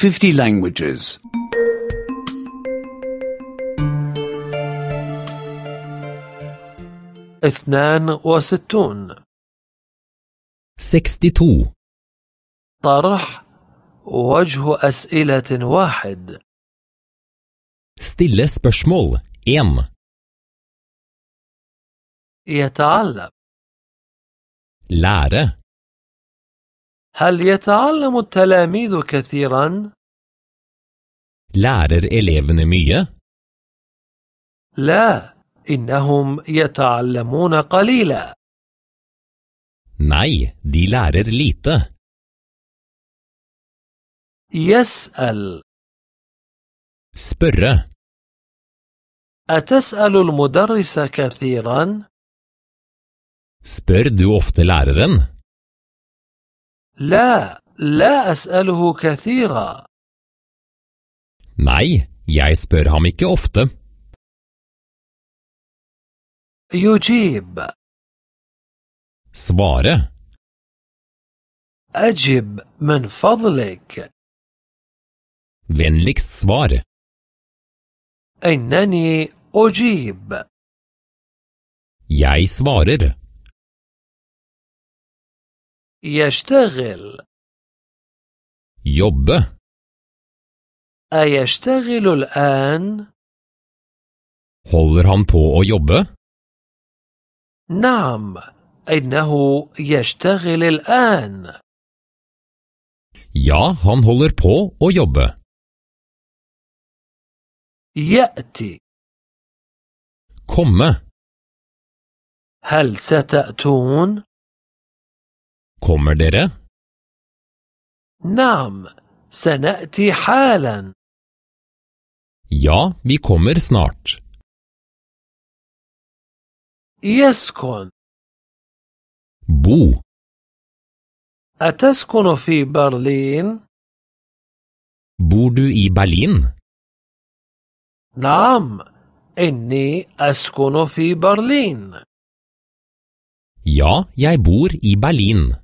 50 languages. 62 62. طرح وجه أسئلة واحد. Stille spørsmål 1. يتعلم. Lære. هل يتعلم التلاميذ كثيرا؟ Lærer elevene mye? لا، إنهم يتعلمون قليلا. Nei, de lærer lite. يسأل. Spørre. أتسأل المدرس كثيرا؟ Spør du ofte læreren? لا، لا أسأله كثيرا. Nei, jeg spør ham ikke ofte. يجيب. Svare. أجب من فضلك. Vennligst svar. إنني أجيب. Jeg svarer. يشتغل. Jobbe. أيشتغل الآن؟ Holder han på å jobbe? نعم، إنه يشتغل الآن. Ja, han holder på å jobbe. يأتي. Komme. هل ستأتون؟ Kommer dere? نعم، سنأتي حالا. Ja, vi kommer snart. يسكن. Bo. أتسكن في برلين؟ Bor du i Berlin? نعم، إني أسكن في برلين. Ja, jeg bor i Berlin.